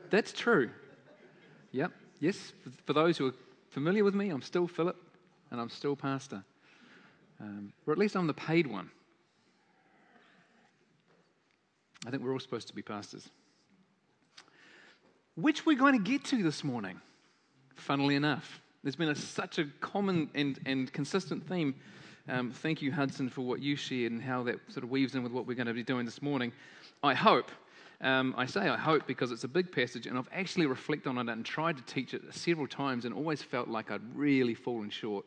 That's true. Yep. Yes, for those who are familiar with me, I'm still Philip and I'm still pastor. Or at least I'm the paid one. I think we're all supposed to be pastors. Which we're going to get to this morning, funnily enough. There's been such a common and consistent theme. Thank you, Hudson, for what you shared and how that sort of weaves in with what we're going to be doing this morning. I hope. I say I hope because it's a big passage and I've actually reflected on it and tried to teach it several times and always felt like I'd really fallen short.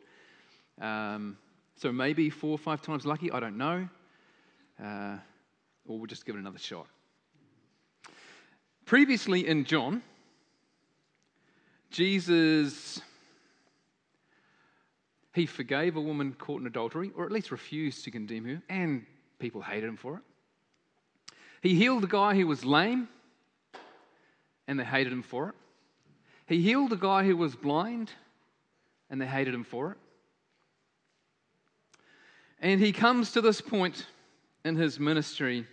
So maybe 4 or 5 times lucky, I don't know. Or we'll just give it another shot. Previously in John, Jesus, he forgave a woman caught in adultery, or at least refused to condemn her, and people hated him for it. He healed a guy who was lame, and they hated him for it. He healed a guy who was blind, and they hated him for it. And he comes to this point in his ministry,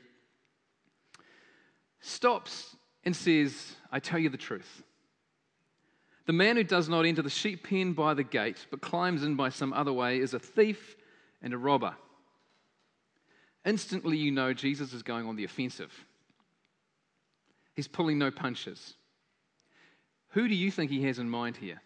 stops and says, I tell you the truth. The man who does not enter the sheep pen by the gate, but climbs in by some other way, is a thief and a robber. Instantly you know Jesus is going on the offensive. He's pulling no punches. Who do you think he has in mind here?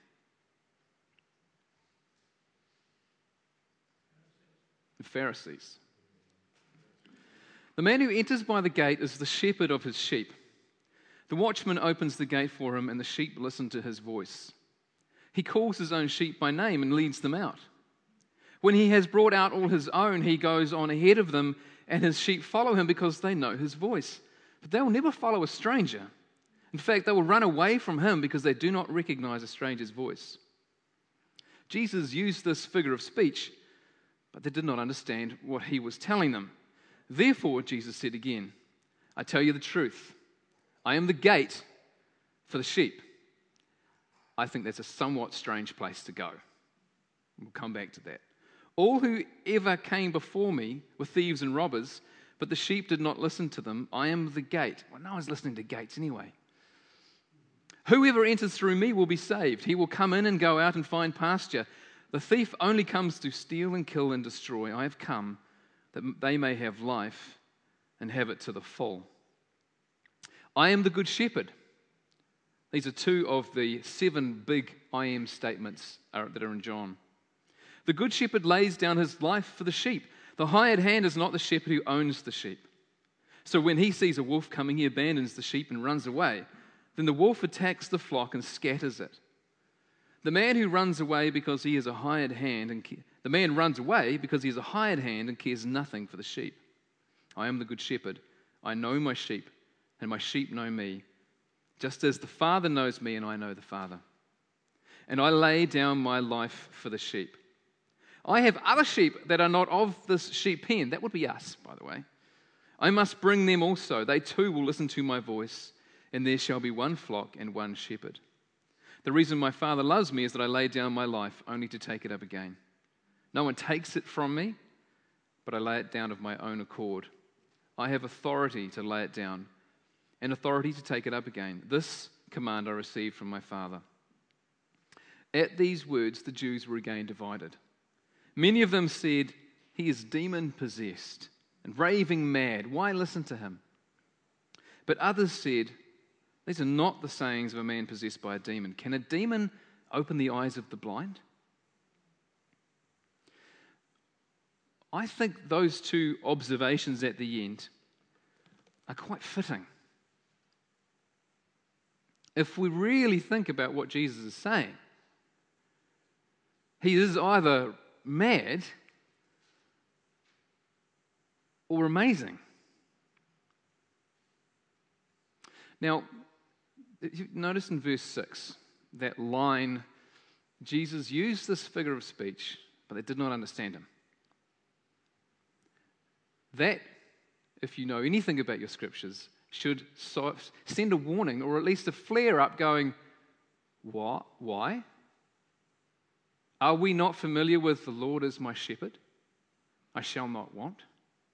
The Pharisees. The man who enters by the gate is the shepherd of his sheep. The watchman opens the gate for him, and the sheep listen to his voice. He calls his own sheep by name and leads them out. When he has brought out all his own, he goes on ahead of them, and his sheep follow him because they know his voice. But they will never follow a stranger. In fact, they will run away from him because they do not recognize a stranger's voice. Jesus used this figure of speech, but they did not understand what he was telling them. Therefore, Jesus said again, I tell you the truth. I am the gate for the sheep. I think that's a somewhat strange place to go. We'll come back to that. All who ever came before me were thieves and robbers, but the sheep did not listen to them. I am the gate. Well, no one's listening to gates anyway. Whoever enters through me will be saved. He will come in and go out and find pasture. The thief only comes to steal and kill and destroy. I have come that they may have life and have it to the full. I am the good shepherd. These are 2 of the 7 big I am statements that are in John. The good shepherd lays down his life for the sheep. The hired hand is not the shepherd who owns the sheep. So when he sees a wolf coming, he abandons the sheep and runs away. Then the wolf attacks the flock and scatters it. The man runs away because he is a hired hand and cares nothing for the sheep. I am the good shepherd. I know my sheep, and my sheep know me, just as the Father knows me and I know the Father. And I lay down my life for the sheep. I have other sheep that are not of this sheep pen. That would be us, by the way. I must bring them also. They too will listen to my voice, and there shall be one flock and one shepherd. The reason my Father loves me is that I lay down my life only to take it up again. No one takes it from me, but I lay it down of my own accord. I have authority to lay it down and authority to take it up again. This command I received from my Father. At these words, the Jews were again divided. Many of them said, he is demon-possessed and raving mad. Why listen to him? But others said, these are not the sayings of a man possessed by a demon. Can a demon open the eyes of the blind? I think those 2 observations at the end are quite fitting. If we really think about what Jesus is saying, he is either mad or amazing. Now, you notice in verse 6, that line, Jesus used this figure of speech, but they did not understand him. That, if you know anything about your scriptures, should send a warning or at least a flare-up going, what? Why? Are we not familiar with the Lord as my shepherd? I shall not want.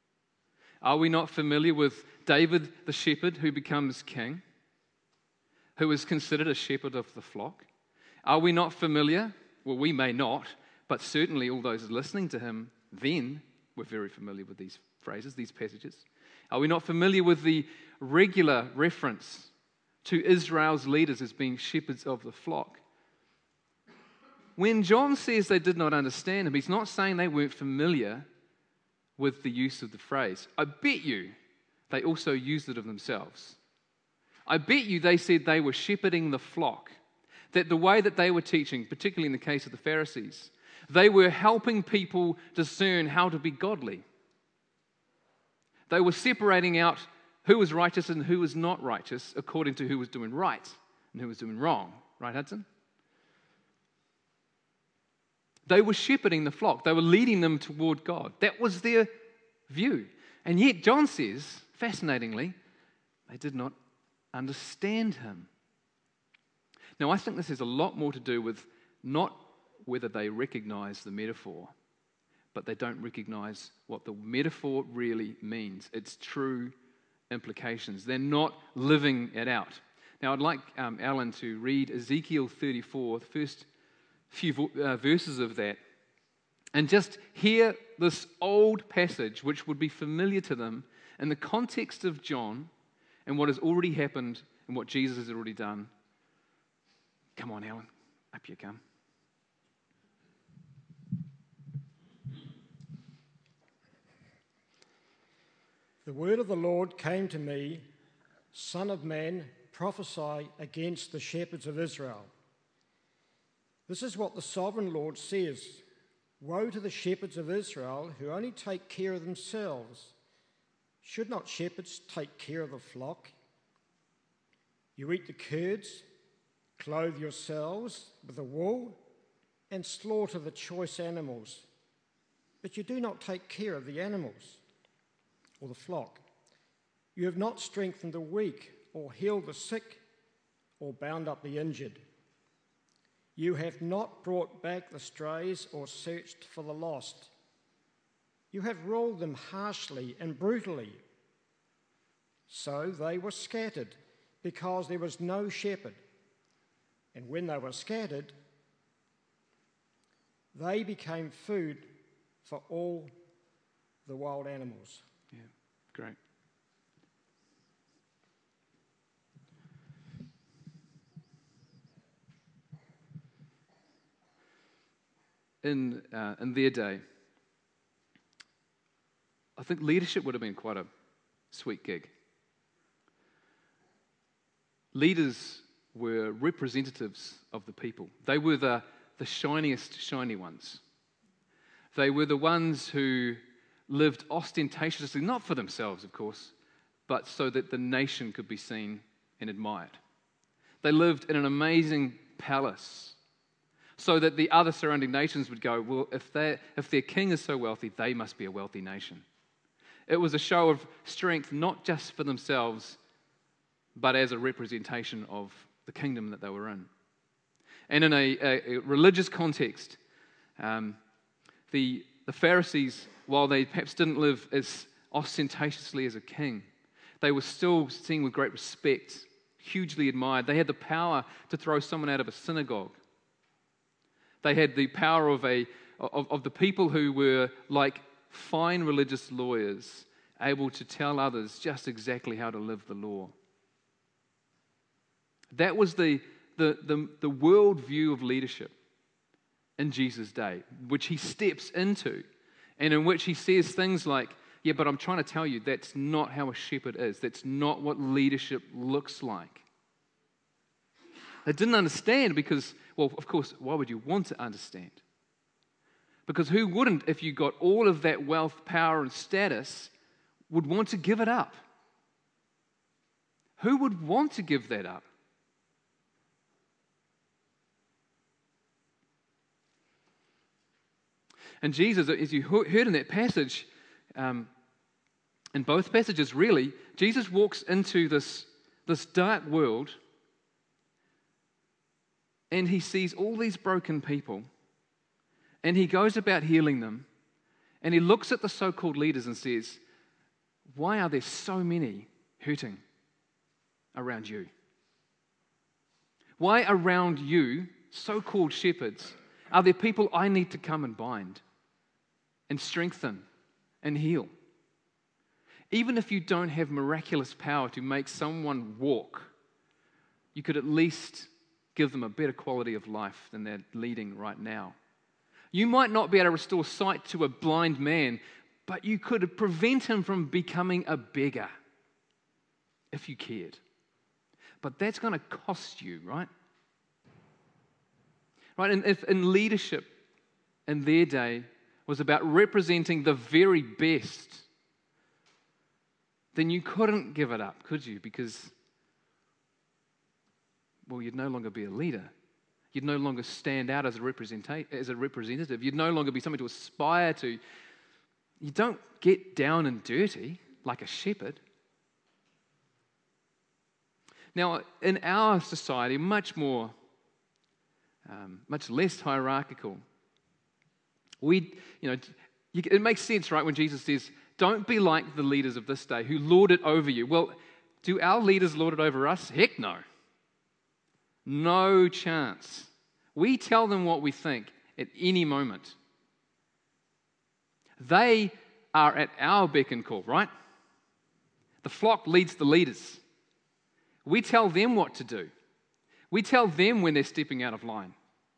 Are we not familiar with David the shepherd who becomes king? who is considered a shepherd of the flock? Are we not familiar? Well, we may not, but certainly all those listening to him then were very familiar with these phrases, these passages. Are we not familiar with the regular reference to Israel's leaders as being shepherds of the flock? When John says they did not understand him, he's not saying they weren't familiar with the use of the phrase. I bet you they also used it of themselves. I bet you they said they were shepherding the flock, that the way that they were teaching, particularly in the case of the Pharisees, they were helping people discern how to be godly. They were separating out who was righteous and who was not righteous according to who was doing right and who was doing wrong. Right, Hudson? They were shepherding the flock. They were leading them toward God. That was their view. And yet John says, fascinatingly, they did not understand him. Now, I think this has a lot more to do with not whether they recognize the metaphor, but they don't recognize what the metaphor really means, its true implications. They're not living it out. Now, I'd like Alan to read Ezekiel 34, the first few verses of that, and just hear this old passage, which would be familiar to them in the context of John and what has already happened and what Jesus has already done. Come on, Alan, up you come. The word of the Lord came to me, Son of man, prophesy against the shepherds of Israel. This is what the sovereign Lord says. Woe to the shepherds of Israel who only take care of themselves. Should not shepherds take care of the flock? You eat the curds, clothe yourselves with the wool, and slaughter the choice animals. But you do not take care of the animals or the flock. You have not strengthened the weak, or healed the sick, or bound up the injured. You have not brought back the strays or searched for the lost. You have ruled them harshly and brutally. So they were scattered because there was no shepherd. And when they were scattered, they became food for all the wild animals. Yeah, great. In their day, I think leadership would have been quite a sweet gig. Leaders were representatives of the people. They were the shiniest shiny ones. They were the ones who lived ostentatiously, not for themselves, of course, but so that the nation could be seen and admired. They lived in an amazing palace, so that the other surrounding nations would go, well, if their king is so wealthy, they must be a wealthy nation. It was a show of strength, not just for themselves, but as a representation of the kingdom that they were in. And in a religious context, the Pharisees, while they perhaps didn't live as ostentatiously as a king, they were still seen with great respect, hugely admired. They had the power to throw someone out of a synagogue. They had the power of the people who were like fine religious lawyers, able to tell others just exactly how to live the law. That was the world view of leadership in Jesus' day, which he steps into, and in which he says things like, yeah, but I'm trying to tell you that's not how a shepherd is. That's not what leadership looks like. They didn't understand because, well, of course, why would you want to understand? Because who wouldn't, if you got all of that wealth, power, and status, would want to give it up? Who would want to give that up? And Jesus, as you heard in that passage, in both passages really, Jesus walks into this dark world and he sees all these broken people and he goes about healing them and he looks at the so-called leaders and says, why are there so many hurting around you? Why around you, so-called shepherds, are there people I need to come and bind and strengthen and heal? Even if you don't have miraculous power to make someone walk, you could at least give them a better quality of life than they're leading right now. You might not be able to restore sight to a blind man, but you could prevent him from becoming a beggar if you cared. But that's going to cost you, right? Right? And if in leadership in their day was about representing the very best, then you couldn't give it up, could you? Because, well, you'd no longer be a leader. You'd no longer stand out as a representative. You'd no longer be something to aspire to. You don't get down and dirty like a shepherd. Now, in our society, much less hierarchical, it makes sense, right, when Jesus says, don't be like the leaders of this day who lord it over you. Well, do our leaders lord it over us? Heck no. No chance. We tell them what we think at any moment. They are at our beck and call, right? The flock leads the leaders. We tell them what to do. We tell them when they're stepping out of line.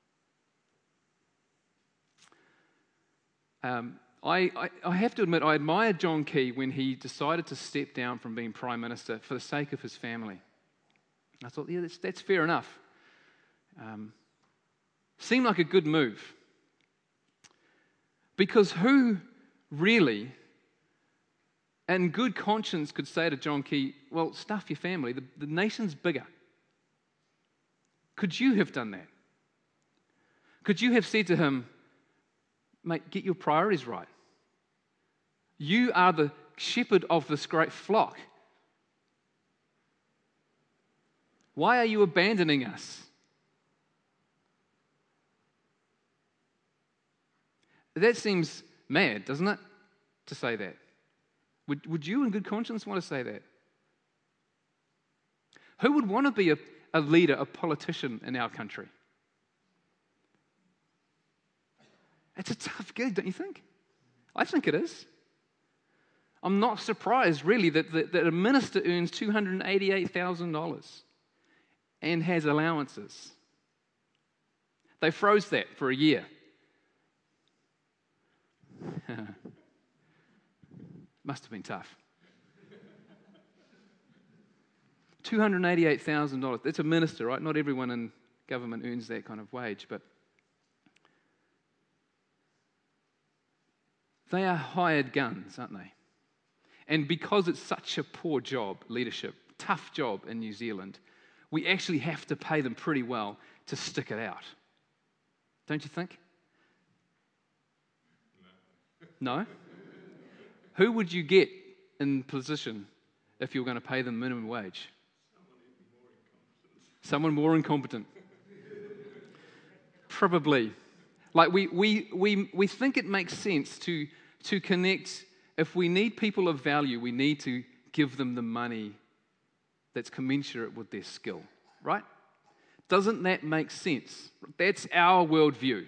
I have to admit, I admired John Key when he decided to step down from being Prime Minister for the sake of his family. I thought, yeah, that's fair enough. Seemed like a good move. Because who really, in good conscience, could say to John Key, well, stuff your family, the nation's bigger. Could you have done that? Could you have said to him, mate, get your priorities right. You are the shepherd of this great flock. Why are you abandoning us? That seems mad, doesn't it, to say that? Would you in good conscience want to say that? Who would want to be a leader, a politician in our country? It's a tough gig, don't you think? I think it is. I'm not surprised, really, that a minister earns $288,000 and has allowances. They froze that for a year. Must have been tough. $288,000. That's a minister, right? Not everyone in government earns that kind of wage, but they are hired guns, aren't they? And because it's such a poor job, leadership, tough job in New Zealand, we actually have to pay them pretty well to stick it out. Don't you think? No? Who would you get in position if you were going to pay them minimum wage? Someone more incompetent. Probably. Like we think it makes sense to connect. If we need people of value, we need to give them the money that's commensurate with their skill, right? Doesn't that make sense? That's our worldview.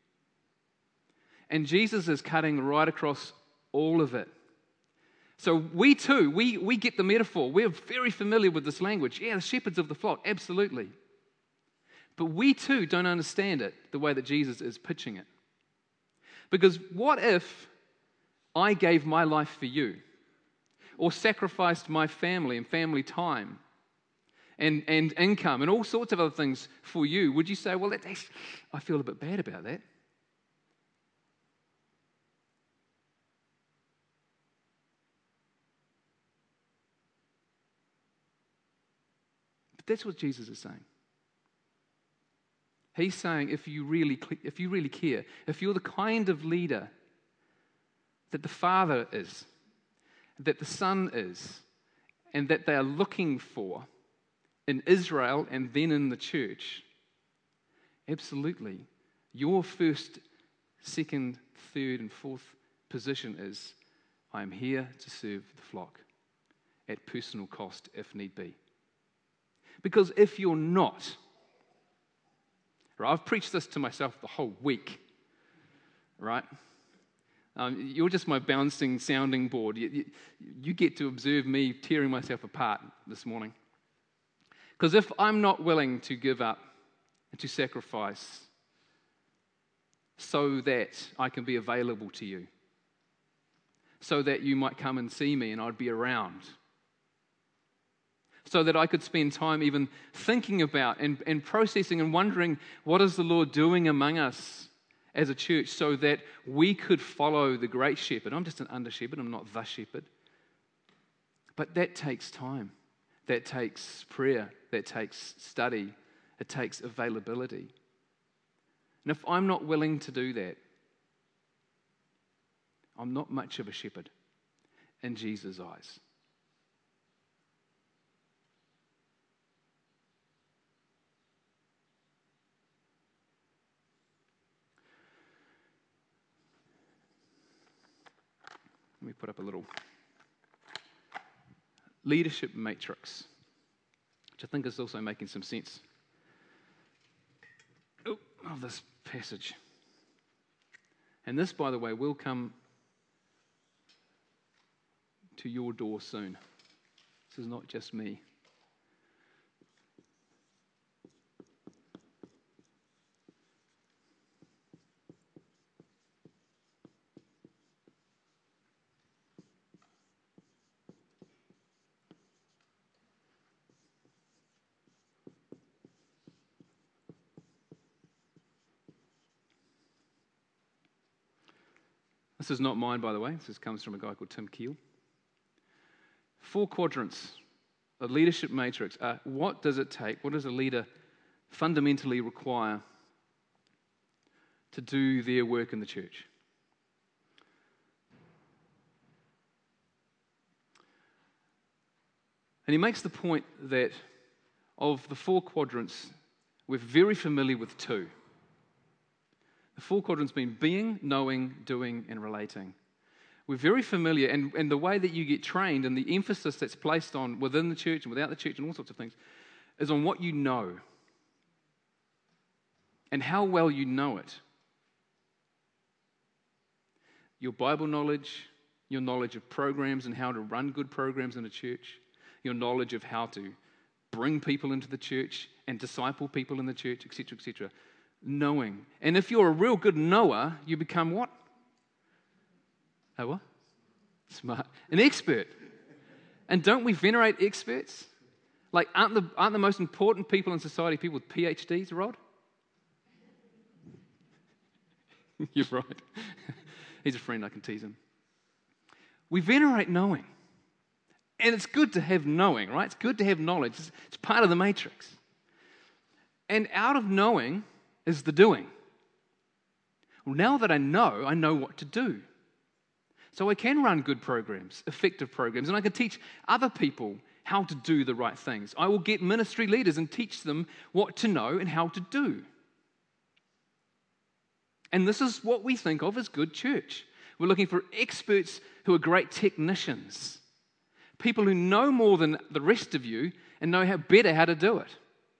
And Jesus is cutting right across all of it. So we too, we get the metaphor. We're very familiar with this language. Yeah, the shepherds of the flock, absolutely. But we too don't understand it the way that Jesus is pitching it. Because what if I gave my life for you, or sacrificed my family and family time and income and all sorts of other things for you? Would you say, well, I feel a bit bad about that? But that's what Jesus is saying. He's saying if you really care, if you're the kind of leader that the Father is, that the Son is, and that they are looking for in Israel and then in the church, absolutely, your first, second, third, and fourth position is, I am here to serve the flock at personal cost if need be. Because if you're not, Right? I've preached this to myself the whole week, right? You're just my bouncing sounding board. You get to observe me tearing myself apart this morning. Because if I'm not willing to give up and to sacrifice so that I can be available to you, so that you might come and see me and I'd be around, so that I could spend time even thinking about and processing and wondering, what is the Lord doing among us as a church, so that we could follow the great shepherd. I'm just an under shepherd, I'm not the shepherd. But that takes time. That takes prayer. That takes study. It takes availability. And if I'm not willing to do that, I'm not much of a shepherd in Jesus' eyes. Let me put up a little leadership matrix, which I think is also making some sense of this passage. And this, by the way, will come to your door soon. This is not just me. This is not mine, by the way. This comes from a guy called Tim Keel. 4 quadrants, a leadership matrix. What does it take? What does a leader fundamentally require to do their work in the church? And he makes the point that of the 4 quadrants, we're very familiar with 2. The 4 quadrants being being, knowing, doing, and relating. We're very familiar, and the way that you get trained and the emphasis that's placed on within the church and without the church and all sorts of things is on what you know and how well you know it. Your Bible knowledge, your knowledge of programs and how to run good programs in a church, your knowledge of how to bring people into the church and disciple people in the church, etc., etc. Knowing. And if you're a real good knower, you become what? A what? Smart. An expert. And don't we venerate experts? Like, aren't the most important people in society people with PhDs, Rod? You're right. He's a friend, I can tease him. We venerate knowing. And it's good to have knowing, right? It's good to have knowledge. It's part of the matrix. And out of knowing is the doing. Well, now that I know what to do. So I can run good programs, effective programs, and I can teach other people how to do the right things. I will get ministry leaders and teach them what to know and how to do. And this is what we think of as good church. We're looking for experts who are great technicians, people who know more than the rest of you and know how to do it.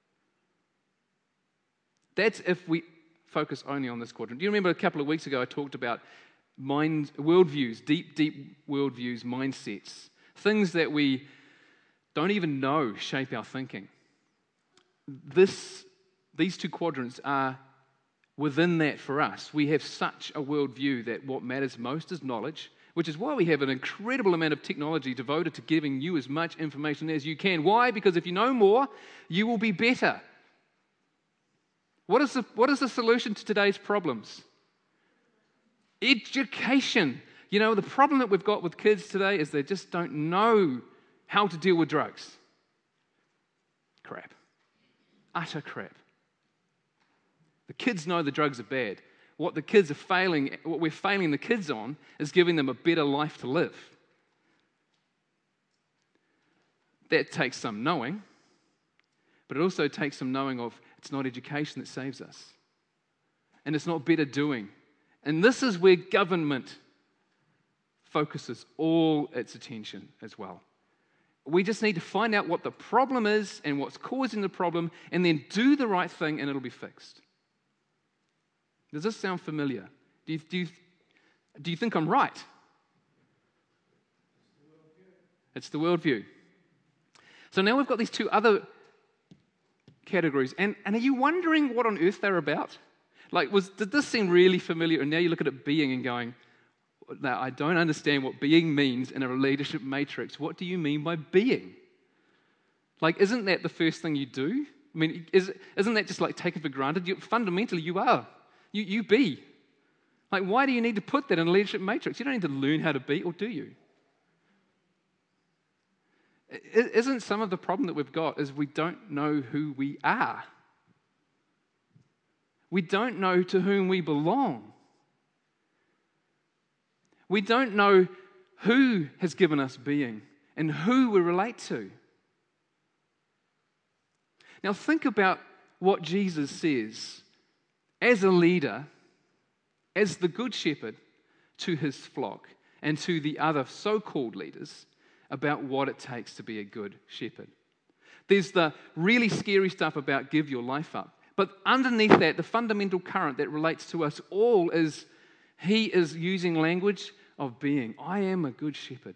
That's if we focus only on this quadrant. Do you remember a couple of weeks ago I talked about worldviews, deep worldviews, mindsets, things that we don't even know shape our thinking. These 2 quadrants are within that for us. We have such a worldview that what matters most is knowledge, which is why we have an incredible amount of technology devoted to giving you as much information as you can. Why? Because if you know more, you will be better. What is the solution to today's problems? Education. You know, the problem that we've got with kids today is they just don't know how to deal with drugs. Crap. Utter crap. The kids know the drugs are bad. What we're failing the kids on is giving them a better life to live. That takes some knowing, but it also takes some knowing of it's not education that saves us. And it's not better doing. And this is where government focuses all its attention as well. We just need to find out what the problem is and what's causing the problem and then do the right thing and it'll be fixed. Does this sound familiar? Do you think I'm right? It's the worldview. So now we've got these two other categories. And are you wondering what on earth they're about? Like, did this seem really familiar? And now you look at it being and going, now I don't understand what being means in a leadership matrix. What do you mean by being? Like, isn't that the first thing you do? I mean, isn't that just like taken for granted? Fundamentally, you are. You be. Like, why do you need to put that in a leadership matrix? You don't need to learn how to be, or do you? Isn't some of the problem that we've got is we don't know who we are? We don't know to whom we belong. We don't know who has given us being and who we relate to. Now think about what Jesus says as a leader, as the good shepherd to his flock and to the other so-called leaders about what it takes to be a good shepherd. There's the really scary stuff about give your life up. But underneath that, the fundamental current that relates to us all is he is using language of being. I am a good shepherd.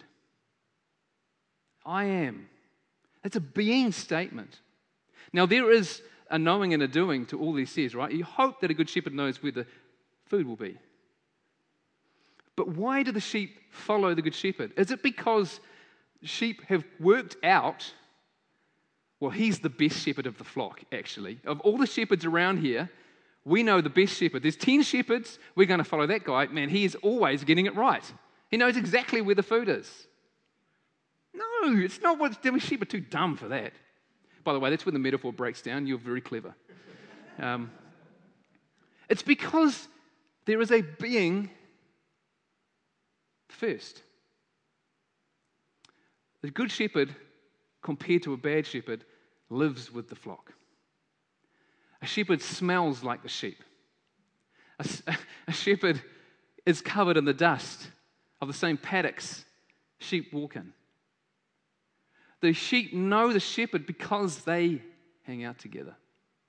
I am. It's a being statement. Now, there is a knowing and a doing to all he says, right? You hope that a good shepherd knows where the food will be. But why do the sheep follow the good shepherd? Is it because sheep have worked out, well, he's the best shepherd of the flock, actually. Of all the shepherds around here, we know the best shepherd. There's 10 shepherds. We're going to follow that guy. Man, he is always getting it right. He knows exactly where the food is. No, it's not what the sheep are too dumb for that. By the way, that's when the metaphor breaks down. You're very clever. It's because there is a being first. The good shepherd, compared to a bad shepherd, lives with the flock. A shepherd smells like the sheep. A shepherd is covered in the dust of the same paddocks sheep walk in. The sheep know the shepherd because they hang out together.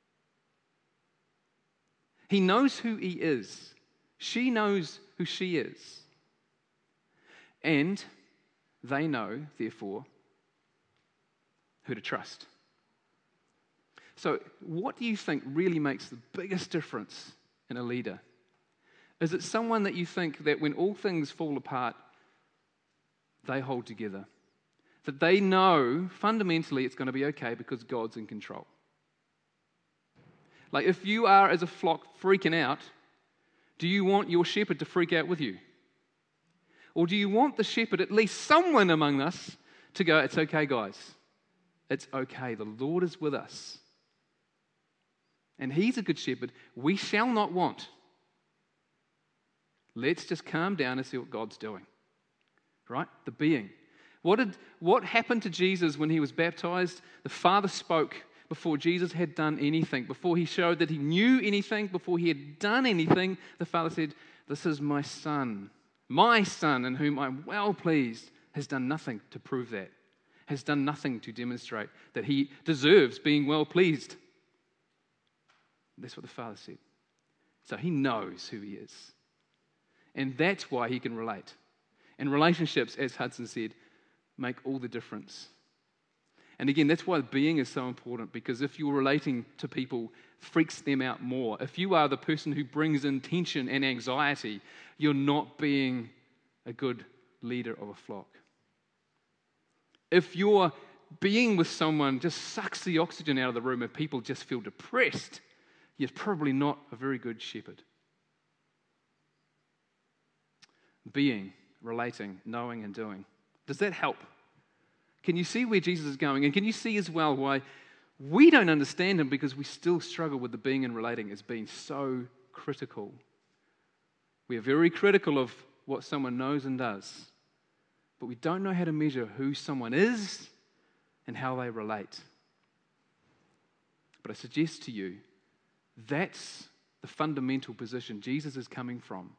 He knows who he is. She knows who she is. And they know, therefore, who to trust. So, what do you think really makes the biggest difference in a leader? Is it someone that you think that when all things fall apart, they hold together? That they know fundamentally it's going to be okay because God's in control. Like if you are as a flock freaking out, do you want your shepherd to freak out with you? Or do you want the shepherd, at least someone among us, to go, it's okay guys, it's okay, the Lord is with us. And he's a good shepherd, we shall not want. Let's just calm down and see what God's doing. Right? The being. What happened to Jesus when he was baptized? The Father spoke before Jesus had done anything, before he showed that he knew anything, before he had done anything. The Father said, this is my son in whom I'm well pleased, has done nothing to prove that, has done nothing to demonstrate that he deserves being well pleased. That's what the Father said. So he knows who he is. And that's why he can relate. And relationships, as Hudson said, make all the difference. And again, that's why being is so important, because if you're relating to people, freaks them out more. If you are the person who brings in tension and anxiety, you're not being a good leader of a flock. If your being with someone just sucks the oxygen out of the room and people just feel depressed, you're probably not a very good shepherd. Being, relating, knowing, and doing. Does that help? Can you see where Jesus is going? And can you see as well why we don't understand him, because we still struggle with the being and relating as being so critical. We are very critical of what someone knows and does, but we don't know how to measure who someone is and how they relate. But I suggest to you, that's the fundamental position Jesus is coming from.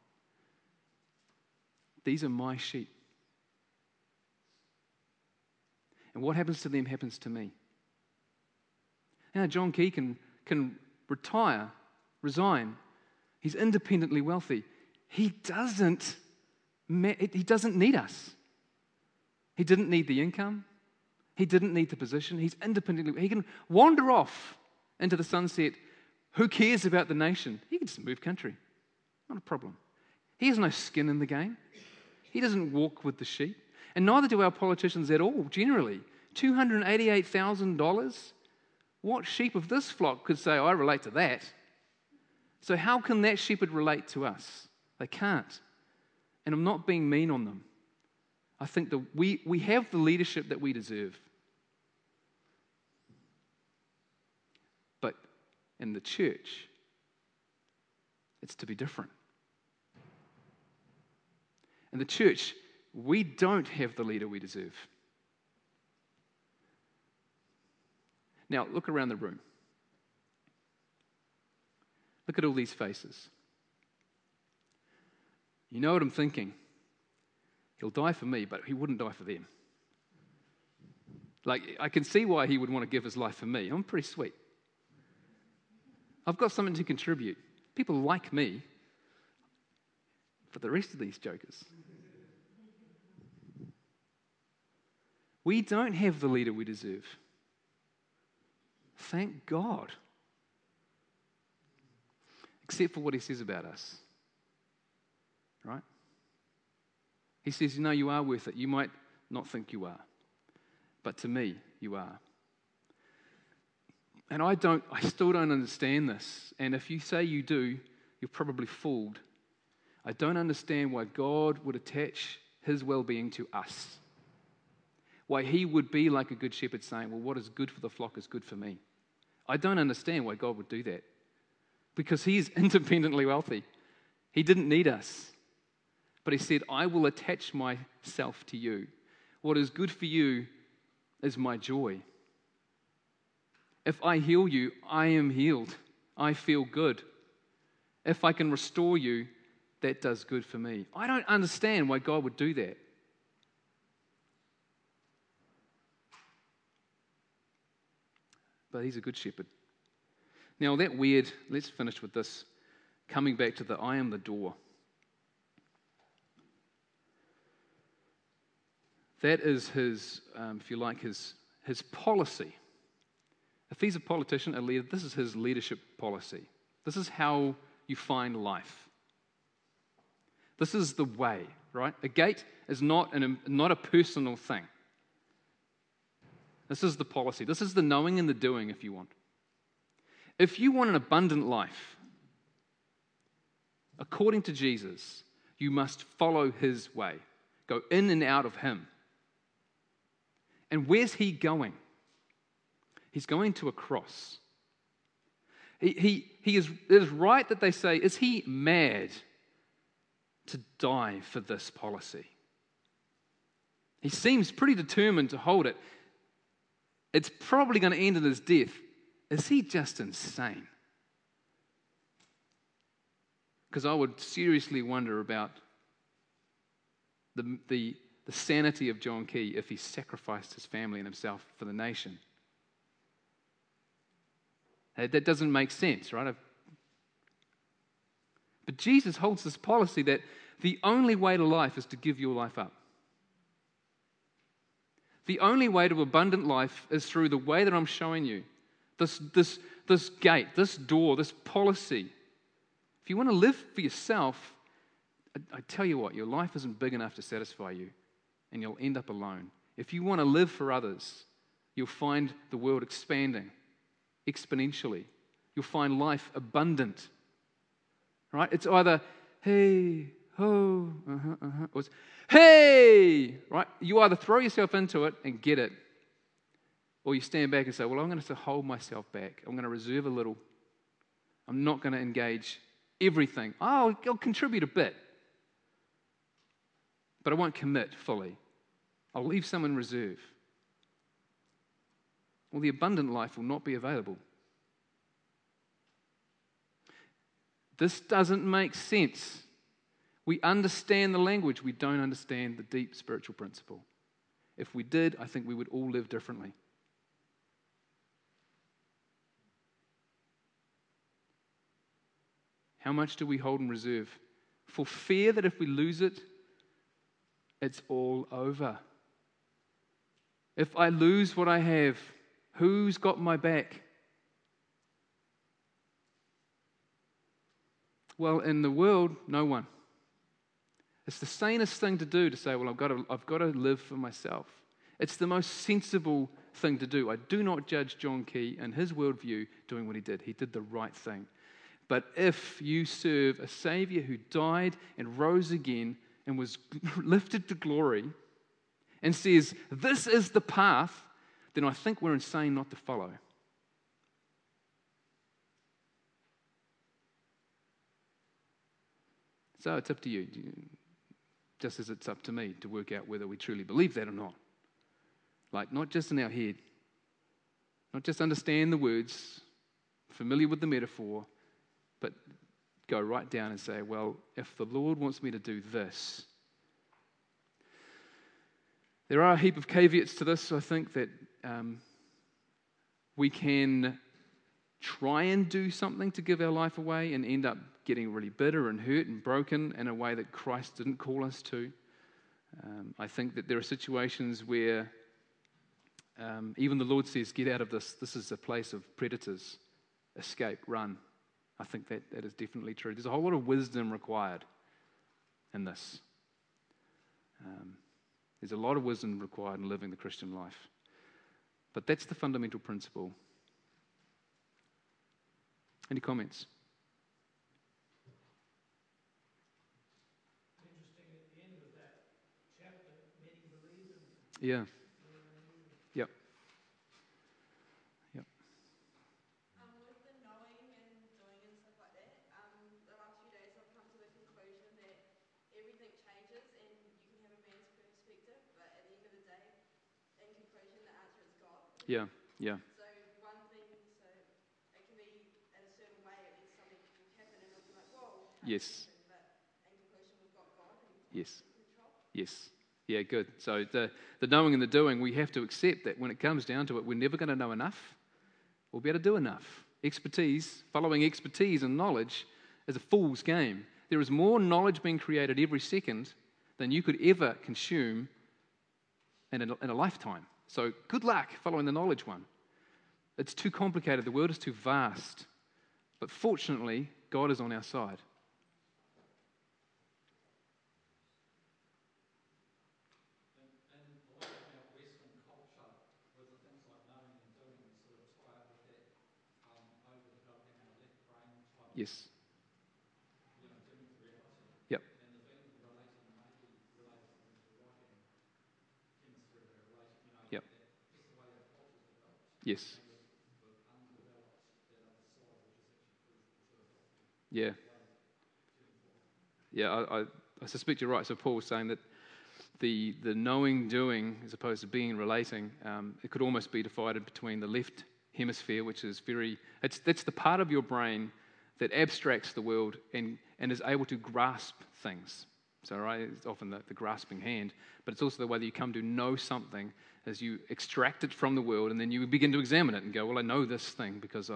These are my sheep. And what happens to them happens to me. Now, John Key can retire, resign, He's independently wealthy. He doesn't need us. He didn't need the income. He didn't need the position. He's independently. He can wander off into the sunset. Who cares about the nation? He can just move country. Not a problem. He has no skin in the game. He doesn't walk with the sheep. And neither do our politicians at all, generally. $288,000? What sheep of this flock could say, I relate to that? So how can that shepherd relate to us? They can't. And I'm not being mean on them. I think that we have the leadership that we deserve. But in the church, it's to be different. In the church, we don't have the leader we deserve. Now, look around the room. Look at all these faces. You know what I'm thinking? He'll die for me, but he wouldn't die for them. Like, I can see why he would want to give his life for me. I'm pretty sweet. I've got something to contribute. People like me, but the rest of these jokers. We don't have the leader we deserve. Thank God. Except for what he says about us. Right? He says, you are worth it. You might not think you are. But to me, you are. And I still don't understand this. And if you say you do, you're probably fooled. I don't understand why God would attach his well-being to us. Why he would be like a good shepherd saying, well, what is good for the flock is good for me. I don't understand why God would do that. Because he is independently wealthy. He didn't need us. But he said, I will attach myself to you. What is good for you is my joy. If I heal you, I am healed. I feel good. If I can restore you, that does good for me. I don't understand why God would do that. But he's a good shepherd. Now that weird, let's finish with this. Coming back to the I am the door. That is his, if you like, his policy. If he's a politician, a leader, this is his leadership policy. This is how you find life. This is the way, right? A gate is not a personal thing. This is the policy. This is the knowing and the doing, if you want. If you want an abundant life, according to Jesus, you must follow his way. Go in and out of him. And where's he going? He's going to a cross. It is right that they say, is he mad to die for this policy? He seems pretty determined to hold it. It's probably going to end in his death. Is he just insane? Because I would seriously wonder about the sanity of John Key if he sacrificed his family and himself for the nation. That doesn't make sense, right? But Jesus holds this policy that the only way to life is to give your life up. The only way to abundant life is through the way that I'm showing you. This gate, this door, this policy. If you want to live for yourself, I tell you what, your life isn't big enough to satisfy you, and you'll end up alone. If you want to live for others, you'll find the world expanding exponentially. You'll find life abundant. Right? It's either, hey, ho, or it's, hey, right? You either throw yourself into it and get it, or you stand back and say, well, I'm going to hold myself back. I'm going to reserve a little. I'm not going to engage everything. I'll contribute a bit, but I won't commit fully. I'll leave some in reserve. Well, the abundant life will not be available. This doesn't make sense. We understand the language. We don't understand the deep spiritual principle. If we did, I think we would all live differently. How much do we hold in reserve? For fear that if we lose it, it's all over. If I lose what I have, who's got my back? Well, in the world, no one. It's the sanest thing to do to say, well, I've got to live for myself. It's the most sensible thing to do. I do not judge John Key and his worldview doing what he did. He did the right thing. But if you serve a Savior who died and rose again and was lifted to glory and says, this is the path, then I think we're insane not to follow. So it's up to you, just as it's up to me to work out whether we truly believe that or not. Like, not just in our head, not just understand the words, familiar with the metaphor, but go right down and say, well, if the Lord wants me to do this. There are a heap of caveats to this. I think that we can try and do something to give our life away and end up getting really bitter and hurt and broken in a way that Christ didn't call us to. I think that there are situations where even the Lord says, get out of this. This is a place of predators. Escape, run. I think that is definitely true. There's a whole lot of wisdom required in this. There's a lot of wisdom required in living the Christian life. But that's the fundamental principle. Any comments? Interesting, at the end of that chapter, many believers. Yeah. Yep. Yep. With the knowing and doing and stuff like that, the last few days I've come to the conclusion that everything changes and you can have a man's perspective, but at the end of the day, in conclusion, the answer is God. Yeah. Yeah. So one thing, so it can be in a certain way, and something will happen and it'll be like, whoa, how did Yes. that happen? But in conclusion, we've got God and Yes. He's in control. Yes. Yeah, good. So the knowing and the doing, we have to accept that when it comes down to it, we're never going to know enough. We'll be able to do enough. Expertise, following expertise and knowledge is a fool's game. There is more knowledge being created every second than you could ever consume in a lifetime. So good luck following the knowledge one. It's too complicated. The world is too vast. But fortunately, God is on our side. Yes. Yep. Yep. Yes. Yeah. Yeah, I suspect you're right. So Paul was saying that the knowing, doing, as opposed to being and relating, it could almost be divided between the left hemisphere, which is that's the part of your brain that abstracts the world and is able to grasp things. So, right, it's often the grasping hand, but it's also the way that you come to know something as you extract it from the world and then you begin to examine it and go, well, I know this thing because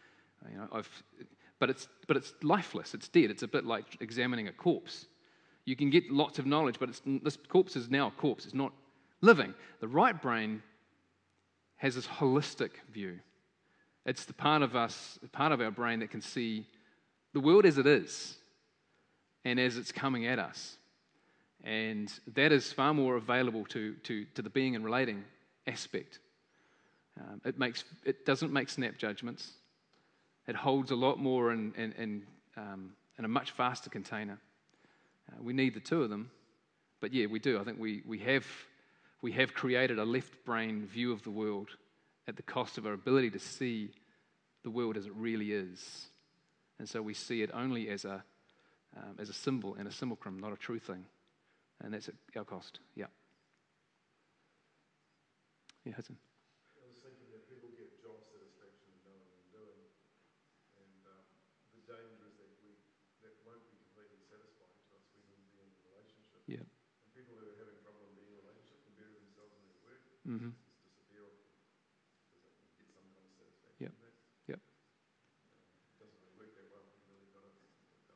but it's lifeless, it's dead. It's a bit like examining a corpse. You can get lots of knowledge, but this corpse is now a corpse. It's not living. The right brain has this holistic view. It's the part of our brain that can see the world as it is and as it's coming at us. And that is far more available to the being and relating aspect. It doesn't make snap judgments. It holds a lot more in a much faster container. We need the two of them, but yeah, we do. I think we have created a left brain view of the world at the cost of our ability to see the world as it really is, and so we see it only as a symbol and a simulacrum, not a true thing, and that's at our cost. Yeah. Yeah, Hudson. I was thinking that people get job satisfaction in knowing and doing, and the danger is that won't be completely satisfying to us. We need to be in a relationship. Yeah. And people who are having trouble in being in a relationship can bury themselves in their work, Mm-hmm. just disappear off them because they can get some kind of satisfaction Yep. in that. Yep. It doesn't really work that well. You've really got to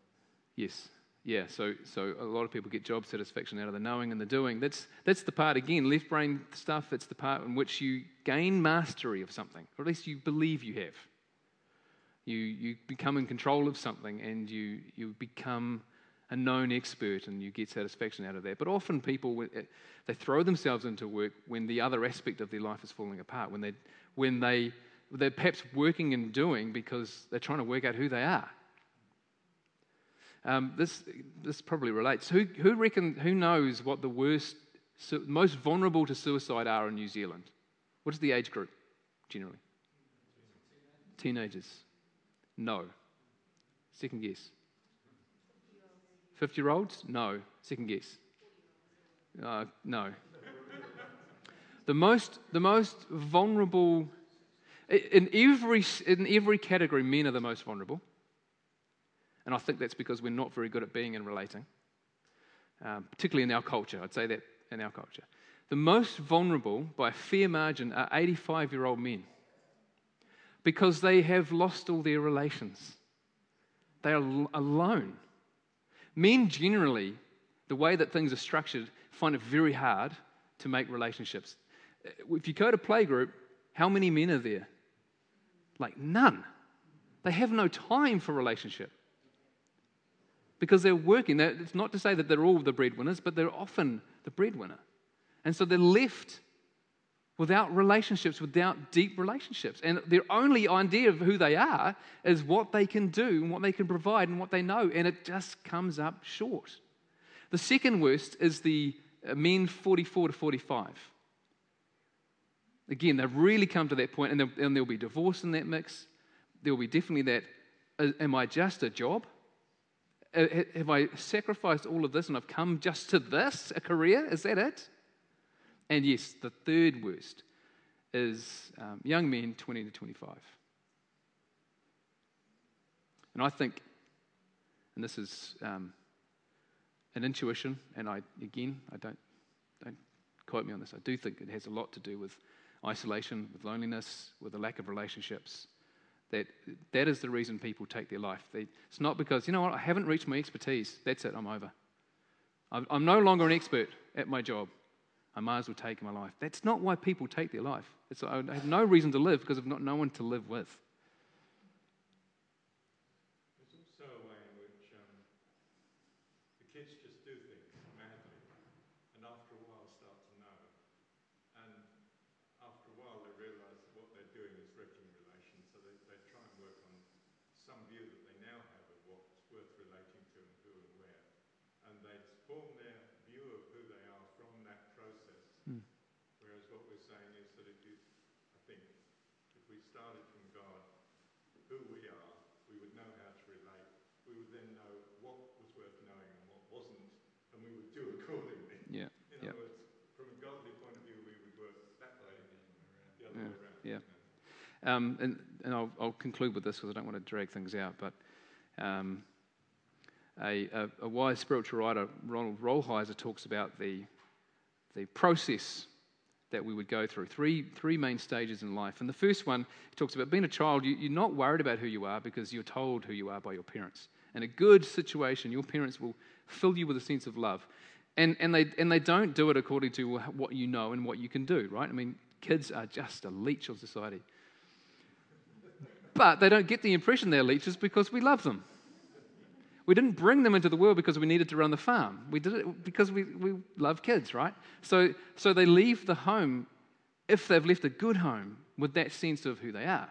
Yes. Yeah, so a lot of people get job satisfaction out of the knowing and the doing. That's the part, again, left brain stuff, it's the part in which you gain mastery of something, or at least you believe you have. You become in control of something, and you become a known expert, and you get satisfaction out of that. But often people, they throw themselves into work when the other aspect of their life is falling apart, when they're perhaps working and doing because they're trying to work out who they are. This probably relates. Who knows what the most vulnerable to suicide are in New Zealand? What is the age group generally? Teenagers. No. Second guess. 50-year-olds? No. Second guess. No. The most vulnerable in every category. Men are the most vulnerable. And I think that's because we're not very good at being and relating, particularly in our culture. I'd say that in our culture. The most vulnerable, by a fair margin, are 85-year-old men because they have lost all their relations. They are alone. Men generally, the way that things are structured, find it very hard to make relationships. If you go to playgroup, how many men are there? Like none. They have no time for relationship. Because they're working. It's not to say that they're all the breadwinners, but they're often the breadwinner. And so they're left without relationships, without deep relationships. And their only idea of who they are is what they can do and what they can provide and what they know. And it just comes up short. The second worst is the men 44 to 45. Again, they've really come to that point, and there'll be divorce in that mix. There'll be definitely that, am I just a job? Have I sacrificed all of this and I've come just to this, a career? Is that it? And yes, the third worst is young men 20 to 25. And I think, and this is an intuition, and I don't quote me on this, I do think it has a lot to do with isolation, with loneliness, with a lack of relationships. That is the reason people take their life. It's not because, you know what, I haven't reached my expertise. That's it, I'm over. I'm no longer an expert at my job. I might as well take my life. That's not why people take their life. I have no reason to live because I've got no one to live with. There's also a way in which the kids just do things madly, and after a while start to know. And after a while they realise that what they're doing is wrecking relations, so they try and work on some view that they now have of what's worth relating to and who and where. And they form their view of who they are from that process. Whereas what we're saying is that if we started from God, who we are, we would know how to relate. We would then know what was worth knowing and what wasn't, and we would do accordingly. Yeah. In other words, from a godly point of view, we would work that way, the other way around. Yeah. And I'll conclude with this because I don't want to drag things out, but a wise spiritual writer, Ronald Rolheiser, talks about the process that we would go through. Three main stages in life. And the first one, he talks about being a child, you're not worried about who you are because you're told who you are by your parents. In a good situation, your parents will fill you with a sense of love. And they don't do it according to what you know and what you can do, right? I mean, kids are just a leech of society. But they don't get the impression they're leeches because we love them. We didn't bring them into the world because we needed to run the farm. We did it because we love kids, right? So they leave the home, if they've left a good home, with that sense of who they are.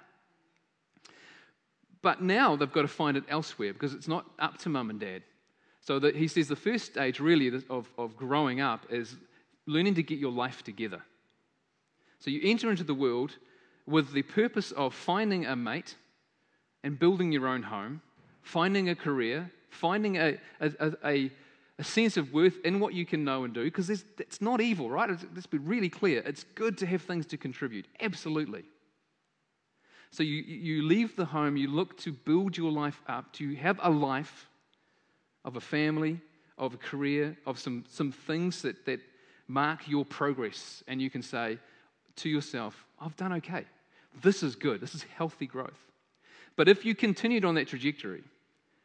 But now they've got to find it elsewhere because it's not up to mum and dad. So he says the first stage really of growing up is learning to get your life together. So you enter into the world with the purpose of finding a mate and building your own home, finding a career, finding a sense of worth in what you can know and do, because it's not evil, right? Let's be really clear. It's good to have things to contribute, absolutely. So you leave the home, you look to build your life up, to have a life of a family, of a career, of some things that mark your progress, and you can say to yourself, I've done okay. This is good. This is healthy growth. But if you continued on that trajectory,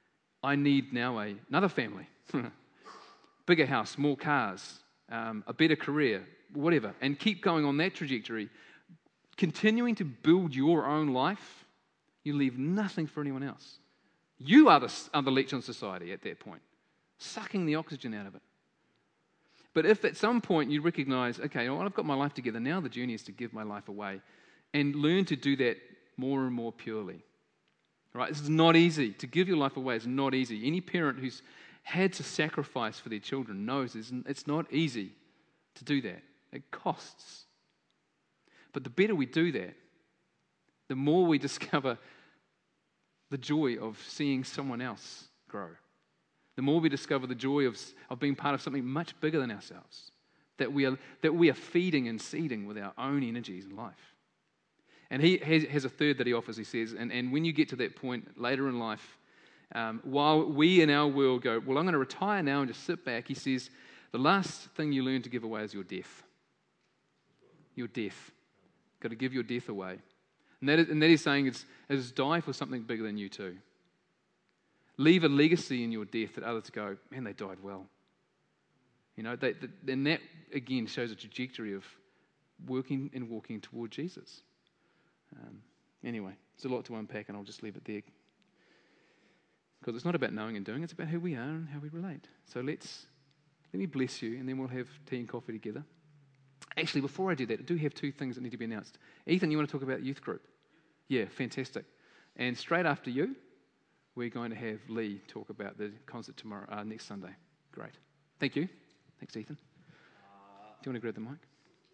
I need now another family, bigger house, more cars, a better career, whatever, and keep going on that trajectory, continuing to build your own life, you leave nothing for anyone else. You are the leech on society at that point, sucking the oxygen out of it. But if at some point you recognize, okay, well, I've got my life together, now the journey is to give my life away and learn to do that more and more purely. Right? This is not easy. To give your life away is not easy. Any parent who's had to sacrifice for their children knows it's not easy to do that. It costs. But the better we do that, the more we discover the joy of seeing someone else grow. The more we discover the joy of being part of something much bigger than ourselves, that we are feeding and seeding with our own energies in life. And he has a third that he offers, he says, and when you get to that point later in life, while we in our world go, well, I'm going to retire now and just sit back, he says, the last thing you learn to give away is your death. Your death. Got to give your death away. And that is saying it's die for something bigger than you too. Leave a legacy in your death that others go, man, they died well. You know, and that again shows a trajectory of working and walking toward Jesus. Anyway, it's a lot to unpack, and I'll just leave it there. Because it's not about knowing and doing, it's about who we are and how we relate. So let me bless you, and then we'll have tea and coffee together. Actually, before I do that, I do have two things that need to be announced. Ethan, you want to talk about youth group? Yeah, fantastic. And straight after you, we're going to have Lee talk about the concert tomorrow, next Sunday. Great. Thank you. Thanks, Ethan. Do you want to grab the mic?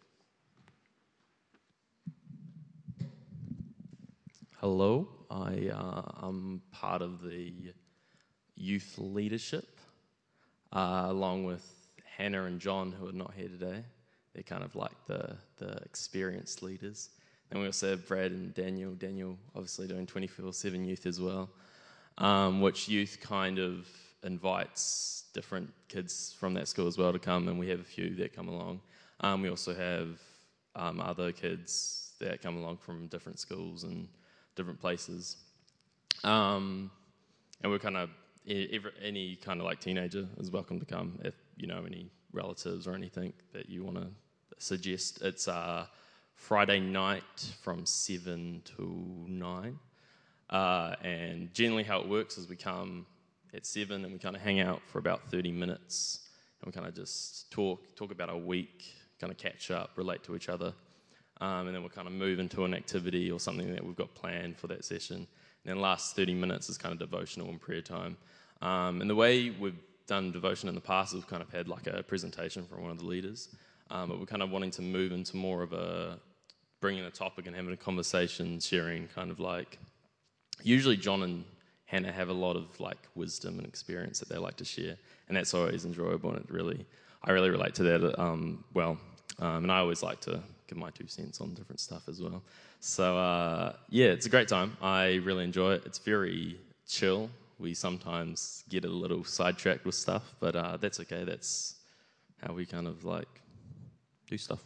Hello, I'm part of the youth leadership, along with Hannah and John, who are not here today. They're kind of like the experienced leaders. And we also have Brad and Daniel. Daniel obviously doing 24/7 youth as well, which youth kind of invites different kids from that school as well to come, and we have a few that come along. We also have other kids that come along from different schools and different places, and we're kind of any kind of like teenager is welcome to come if you know any relatives or anything that you want to suggest. It's Friday night from 7 to 9, and generally how it works is we come at 7 and we kind of hang out for about 30 minutes and we kind of just talk about our week, kind of catch up, relate to each other. And then we'll kind of move into an activity or something that we've got planned for that session. And then the last 30 minutes is kind of devotional and prayer time. And the way we've done devotion in the past is we've kind of had like a presentation from one of the leaders. But we're kind of wanting to move into more of bringing a topic and having a conversation, sharing kind of like, usually John and Hannah have a lot of like wisdom and experience that they like to share. And that's always enjoyable, and I really relate to that and I always like to give my 2 cents on different stuff as well. So, it's a great time. I really enjoy it. It's very chill. We sometimes get a little sidetracked with stuff, but that's okay. That's how we kind of like do stuff.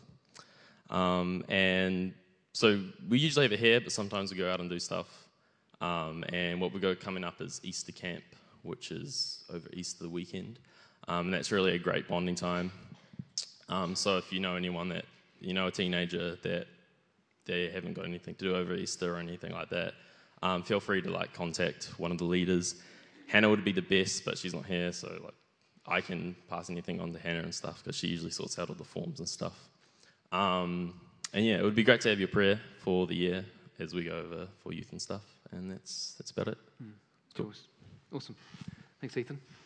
And so we usually have it here, but sometimes we go out and do stuff. And what we got coming up is Easter camp, which is over Easter weekend. And that's really a great bonding time. So if you know anyone that, you know, a teenager that they haven't got anything to do over Easter or anything like that, feel free to like contact one of the leaders. Hannah would be the best, but she's not here, so like I can pass anything on to Hannah and stuff because she usually sorts out all the forms and stuff. And yeah, it would be great to have your prayer for the year as we go over for youth and stuff. And that's about it. Cool. Awesome. Thanks, Ethan.